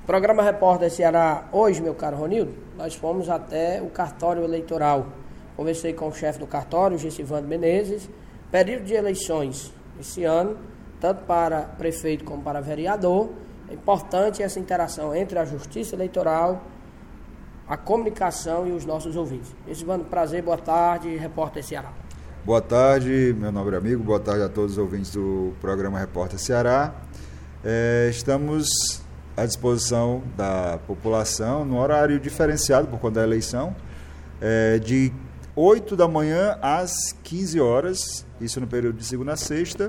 Programa Repórter Ceará, hoje, meu caro Ronildo, nós fomos até o cartório eleitoral. Conversei com o chefe do cartório, Gessivando Menezes. Período de eleições esse ano, tanto para prefeito como para vereador. É importante essa interação entre a Justiça Eleitoral, a comunicação e os nossos ouvintes. Gessivando, prazer, boa tarde, Repórter Ceará. Boa tarde, meu nobre amigo, boa tarde a todos os ouvintes do programa Repórter Ceará. Estamos à disposição da população no horário diferenciado por conta da eleição, de 8 da manhã às 15 horas, isso no período de segunda a sexta,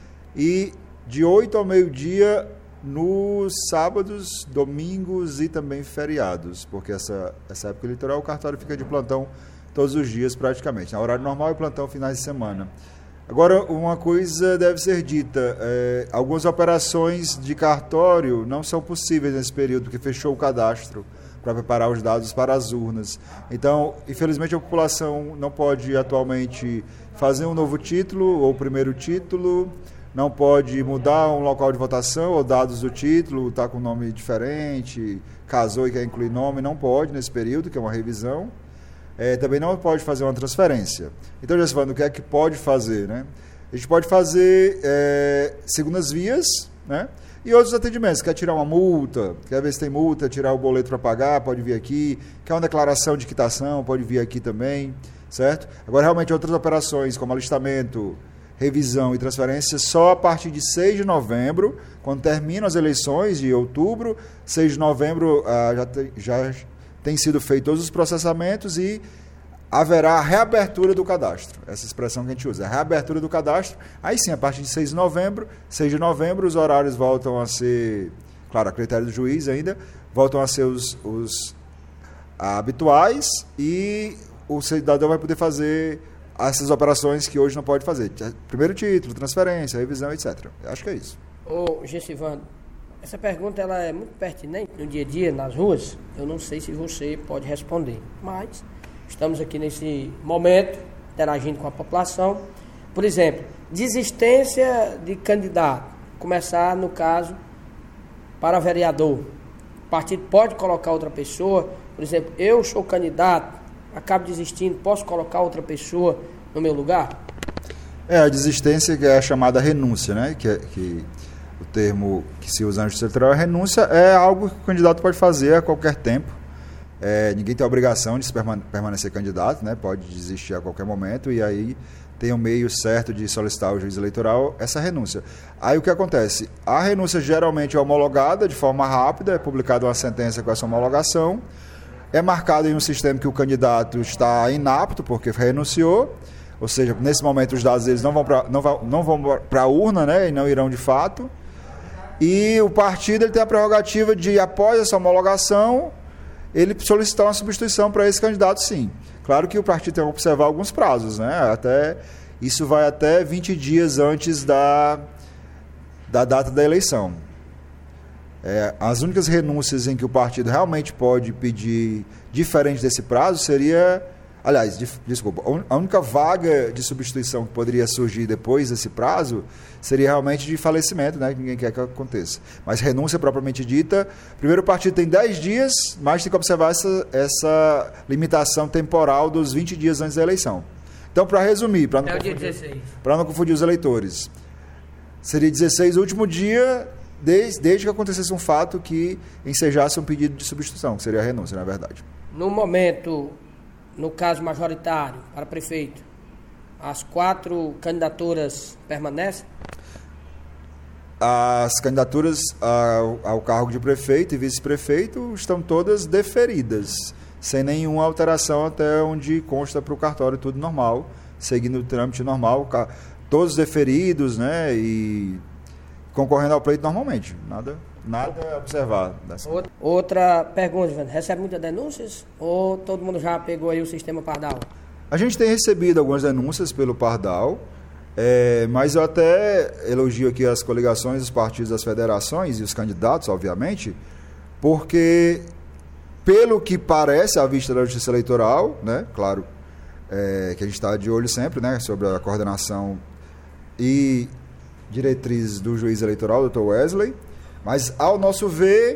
e de 8 ao meio-dia nos sábados, domingos e também feriados, porque essa época eleitoral o cartório fica de plantão todos os dias praticamente. Na horário normal é plantão finais de semana. Agora, uma coisa deve ser dita, algumas operações de cartório não são possíveis nesse período, porque fechou o cadastro para preparar os dados para as urnas. Então, infelizmente, a população não pode atualmente fazer um novo título ou primeiro título, não pode mudar um local de votação ou dados do título, está com nome diferente, casou e quer incluir nome, não pode nesse período, que é uma revisão. Também não pode fazer uma transferência. Então, já se falando, o que é que pode fazer, né? A gente pode fazer segundas vias, né? E outros atendimentos. Quer tirar uma multa, quer ver se tem multa, tirar o boleto para pagar, pode vir aqui. Quer uma declaração de quitação, pode vir aqui também, certo? Agora, realmente, outras operações, como alistamento, revisão e transferência, só a partir de 6 de novembro, quando terminam as eleições de outubro. 6 de novembro já tem sido feito todos os processamentos e haverá a reabertura do cadastro. Essa expressão que a gente usa, a reabertura do cadastro. Aí sim, a partir de 6 de novembro, os horários voltam a ser, claro, a critério do juiz ainda, voltam a ser os habituais e o cidadão vai poder fazer essas operações que hoje não pode fazer. Primeiro título, transferência, revisão, etc. Acho que é isso. Ô, Gessivando, essa pergunta ela é muito pertinente no dia a dia, nas ruas. Eu não sei se você pode responder, mas estamos aqui nesse momento, interagindo com a população. Por exemplo, desistência de candidato. Começar, no caso, para vereador. O partido pode colocar outra pessoa. Por exemplo, eu sou candidato, acabo desistindo, posso colocar outra pessoa no meu lugar? A desistência, que é a chamada renúncia, né? Que o termo que se usa na Justiça Eleitoral é renúncia, é algo que o candidato pode fazer a qualquer tempo. Ninguém tem a obrigação de permanecer candidato, né? Pode desistir a qualquer momento e aí tem um meio certo de solicitar ao juiz eleitoral essa renúncia. Aí o que acontece? A renúncia geralmente é homologada de forma rápida, é publicada uma sentença com essa homologação, é marcado em um sistema que o candidato está inapto porque renunciou, ou seja, nesse momento os dados deles não vão para a urna, né? E não irão de fato. E o partido ele tem a prerrogativa de, após essa homologação, ele solicitar uma substituição para esse candidato, sim. Claro que o partido tem que observar alguns prazos, né? Isso vai até 20 dias antes da data da eleição. As únicas renúncias em que o partido realmente pode pedir diferente desse prazo seria... Aliás, desculpa, a única vaga de substituição que poderia surgir depois desse prazo seria realmente de falecimento, né, que ninguém quer que aconteça. Mas renúncia propriamente dita, primeiro o partido tem 10 dias, mas tem que observar essa limitação temporal dos 20 dias antes da eleição. Então, para resumir, para não confundir os eleitores, seria 16 o último dia, desde que acontecesse um fato que ensejasse um pedido de substituição, que seria a renúncia, na verdade. No momento... No caso majoritário, para prefeito, as 4 candidaturas permanecem? As candidaturas ao cargo de prefeito e vice-prefeito estão todas deferidas, sem nenhuma alteração até onde consta para o cartório tudo normal, seguindo o trâmite normal, todos deferidos, né, e concorrendo ao pleito normalmente, nada a observar. Outra pergunta, recebe muitas denúncias ou todo mundo já pegou aí o sistema Pardal? A gente tem recebido algumas denúncias pelo Pardal, mas eu até elogio aqui as coligações, os partidos, as federações e os candidatos, obviamente, porque pelo que parece à vista da Justiça Eleitoral, né, claro, que a gente está de olho sempre, né, sobre a coordenação e diretrizes do juiz eleitoral, Dr. Wesley, mas, ao nosso ver,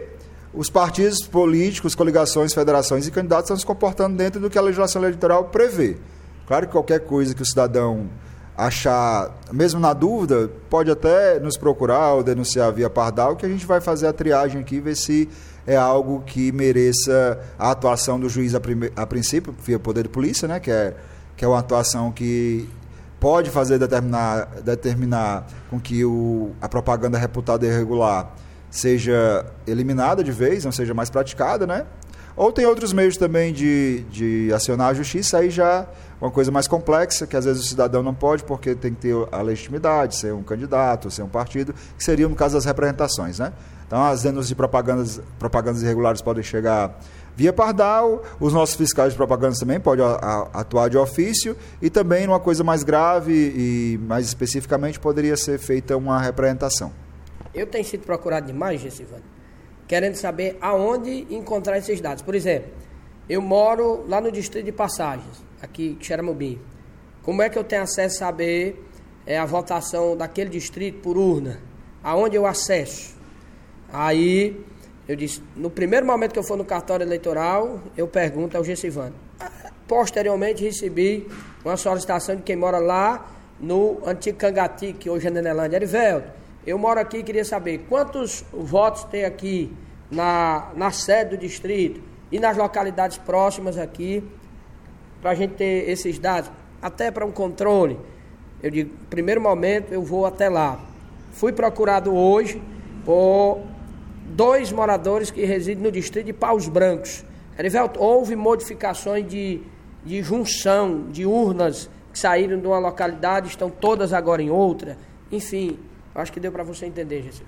os partidos políticos, coligações, federações e candidatos estão se comportando dentro do que a legislação eleitoral prevê. Claro que qualquer coisa que o cidadão achar, mesmo na dúvida, pode até nos procurar ou denunciar via Pardal, que a gente vai fazer a triagem aqui, ver se é algo que mereça a atuação do juiz a princípio, via poder de polícia, né, que é uma atuação que pode fazer determinar com que a propaganda reputada irregular seja eliminada de vez, não seja mais praticada, né? Ou tem outros meios também de acionar a justiça, aí já uma coisa mais complexa, que às vezes o cidadão não pode, porque tem que ter a legitimidade, ser um candidato, ser um partido, que seria no caso das representações, né? Então as denúncias de propagandas irregulares podem chegar via Pardal, os nossos fiscais de propagandas também podem atuar de ofício, e também numa coisa mais grave e mais especificamente poderia ser feita uma representação. Eu tenho sido procurado demais, Gessivane, querendo saber aonde encontrar esses dados. Por exemplo, eu moro lá no distrito de Passagens, aqui em Xeramobim. Como é que eu tenho acesso a saber a votação daquele distrito por urna? Aonde eu acesso? Aí eu disse, no primeiro momento que eu for no cartório eleitoral, eu pergunto ao Gessivane. Posteriormente recebi uma solicitação de quem mora lá no antigo Cangati, que hoje é Nenelândia, Erivelto. Eu moro aqui e queria saber quantos votos tem aqui na sede do distrito e nas localidades próximas aqui, para a gente ter esses dados, até para um controle. Eu digo, primeiro momento eu vou até lá. Fui procurado hoje por 2 moradores que residem no distrito de Paus Brancos. Erivelto, houve modificações de junção de urnas que saíram de uma localidade, estão todas agora em outra. Enfim, acho que deu para você entender, Gessi.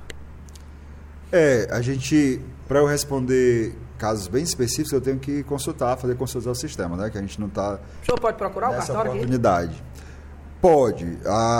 A gente, para eu responder casos bem específicos, eu tenho que fazer consultas ao sistema, né? Que a gente não está... O senhor pode procurar o cartório? Oportunidade. Aqui? Pode.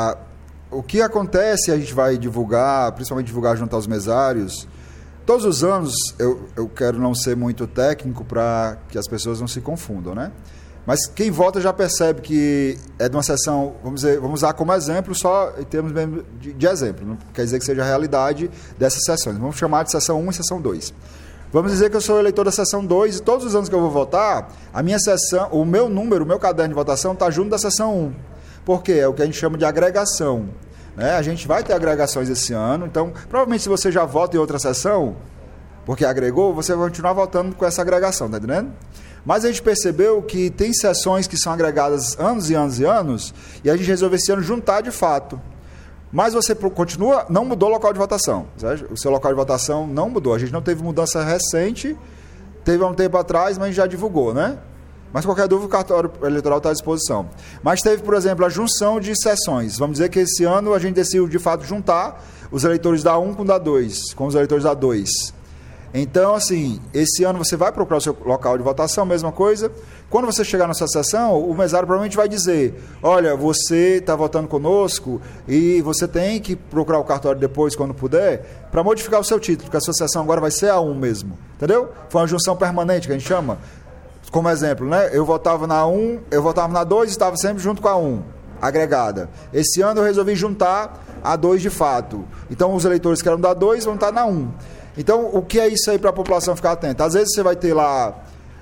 O que acontece, a gente vai divulgar, principalmente divulgar junto aos mesários. Todos os anos, eu quero não ser muito técnico para que as pessoas não se confundam, né? Mas quem vota já percebe que é de uma sessão, vamos usar como exemplo, só em termos mesmo de exemplo, não quer dizer que seja a realidade dessas sessões. Vamos chamar de sessão 1 e sessão 2. Vamos dizer que eu sou eleitor da sessão 2 e todos os anos que eu vou votar, a minha sessão, o meu número, o meu caderno de votação está junto da sessão 1. Por quê? É o que a gente chama de agregação. Né? A gente vai ter agregações esse ano, então provavelmente se você já vota em outra sessão, porque agregou, você vai continuar votando com essa agregação, tá entendendo? Mas a gente percebeu que tem sessões que são agregadas anos e anos e anos, e a gente resolveu esse ano juntar de fato. Mas você continua, não mudou o local de votação. Sabe? O seu local de votação não mudou. A gente não teve mudança recente, teve há um tempo atrás, mas a gente já divulgou, né? Mas qualquer dúvida, o cartório eleitoral está à disposição. Mas teve, por exemplo, a junção de sessões. Vamos dizer que esse ano a gente decidiu, de fato, juntar os eleitores da 1 com da 2, com os eleitores da 2. Então, assim, esse ano você vai procurar o seu local de votação, mesma coisa. Quando você chegar na sua sessão, o mesário provavelmente vai dizer, olha, você está votando conosco e você tem que procurar o cartório depois, quando puder, para modificar o seu título, porque a sua sessão agora vai ser a 1 mesmo, entendeu? Foi uma junção permanente que a gente chama. Como exemplo, né? Eu votava na 1, eu votava na 2 e estava sempre junto com a 1, agregada. Esse ano eu resolvi juntar a 2 de fato. Então, os eleitores que eram da 2 vão estar na 1. Então, o que é isso aí para a população ficar atenta? Às vezes você vai ter lá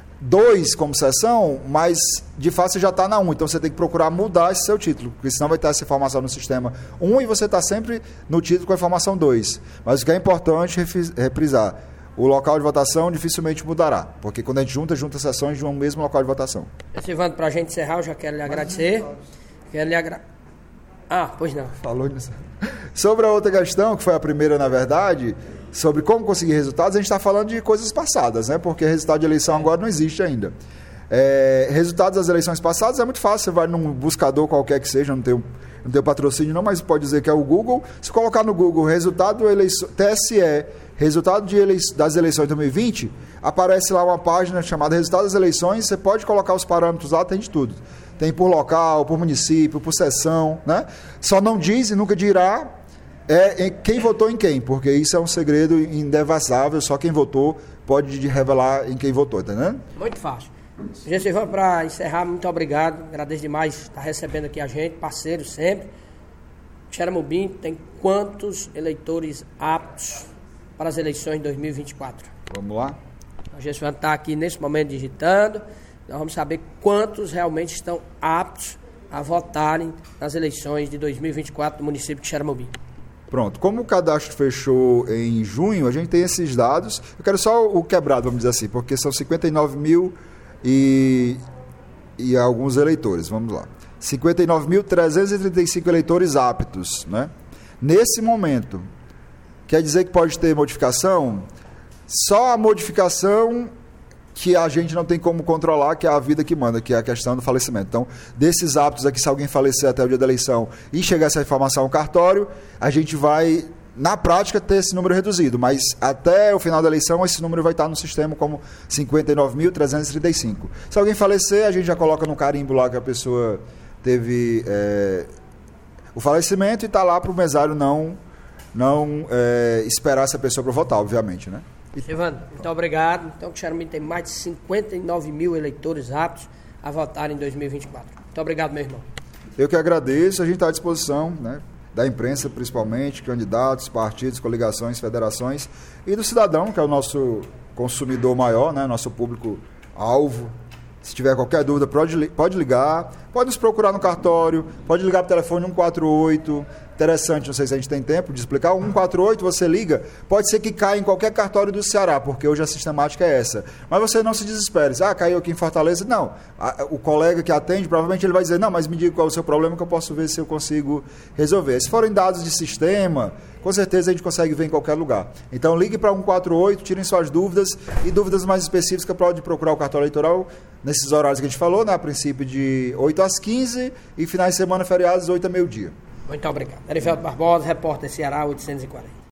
2 como sessão, mas de fato você já está na 1. Então, você tem que procurar mudar esse seu título, porque senão vai ter essa informação no sistema 1 e você está sempre no título com a informação 2. Mas o que é importante é reprisar. O local de votação dificilmente mudará, porque quando a gente junta sessões de um mesmo local de votação. Silvano, para a gente encerrar, eu já quero lhe agradecer. Pois não. Falou nisso. Sobre a outra questão, que foi a primeira, na verdade, sobre como conseguir resultados, a gente está falando de coisas passadas, né? Porque resultado de eleição agora não existe ainda. Resultados das eleições passadas é muito fácil, você vai num buscador qualquer que seja, não tem patrocínio não, mas pode dizer que é o Google. Se colocar no Google resultado TSE, resultado das eleições de 2020, aparece lá uma página chamada Resultado das Eleições, você pode colocar os parâmetros lá, tem de tudo. Tem por local, por município, por seção, né? Só não diz e nunca dirá quem votou em quem, porque isso é um segredo indevassável, só quem votou pode revelar em quem votou, tá entendendo? Muito fácil. Gente, para encerrar, muito obrigado, agradeço demais estar recebendo aqui a gente, parceiro sempre. Xeramobim tem quantos eleitores aptos para as eleições de 2024? Vamos lá? A gente vai estar aqui nesse momento digitando. Nós vamos saber quantos realmente estão aptos a votarem nas eleições de 2024 do município de Xaramubim. Pronto. Como o cadastro fechou em junho, a gente tem esses dados. Eu quero só o quebrado, vamos dizer assim, porque são 59 mil e alguns eleitores. Vamos lá. 59.335 eleitores aptos, né? Nesse momento, quer dizer que pode ter modificação? Só a modificação que a gente não tem como controlar, que é a vida que manda, que é a questão do falecimento. Então, desses aptos aqui, se alguém falecer até o dia da eleição e chegar essa informação ao cartório, a gente vai, na prática, ter esse número reduzido, mas até o final da eleição, esse número vai estar no sistema como 59.335. Se alguém falecer, a gente já coloca no carimbo lá que a pessoa teve o falecimento e está lá para o mesário não esperar essa pessoa para votar, obviamente, né? Evandro, muito obrigado. Então, o Xaramubim tem mais de 59 mil eleitores aptos a votar em 2024. Muito obrigado, meu irmão. Eu que agradeço. A gente está à disposição, né, da imprensa, principalmente, candidatos, partidos, coligações, federações, e do cidadão, que é o nosso consumidor maior, né, nosso público-alvo. Se tiver qualquer dúvida, pode ligar, pode nos procurar no cartório, pode ligar para o telefone 148. Interessante, não sei se a gente tem tempo de explicar. O 148, você liga, pode ser que caia em qualquer cartório do Ceará, porque hoje a sistemática é essa. Mas você não se desespere. Caiu aqui em Fortaleza. Não. O colega que atende, provavelmente ele vai dizer, não, mas me diga qual é o seu problema que eu posso ver se eu consigo resolver. Se forem dados de sistema, com certeza a gente consegue ver em qualquer lugar. Então ligue para 148, tirem suas dúvidas e dúvidas mais específicas pode procurar o cartório eleitoral nesses horários que a gente falou, né? A princípio de 8 às 15 e finais de semana feriados 8 a meio-dia. Muito obrigado. Erivelto Barbosa, repórter Ceará 840.